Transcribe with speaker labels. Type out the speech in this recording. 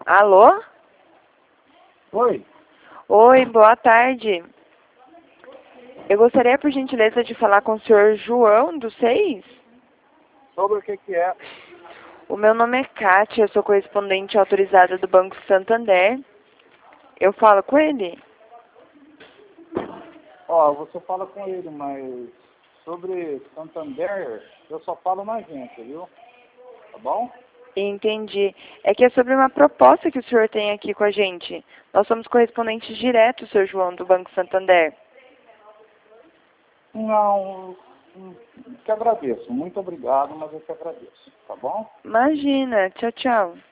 Speaker 1: Alô?
Speaker 2: Oi,
Speaker 1: Oi, boa tarde. Eu gostaria, por gentileza, de falar com o senhor João do Seis.
Speaker 2: sobre o que é?
Speaker 1: O meu nome é Kátia, eu sou correspondente autorizada do Banco Santander. Eu falo com ele?
Speaker 2: Ó, você fala com ele, mas sobre Santander, eu só falo na agência, viu? Tá bom?
Speaker 1: Entendi. É que é sobre uma proposta que o senhor tem aqui com a gente. Nós somos correspondentes diretos, senhor João, do Banco Santander.
Speaker 2: Não, que agradeço. Muito obrigado, mas eu que agradeço. Tá bom?
Speaker 1: Imagina. Tchau, tchau.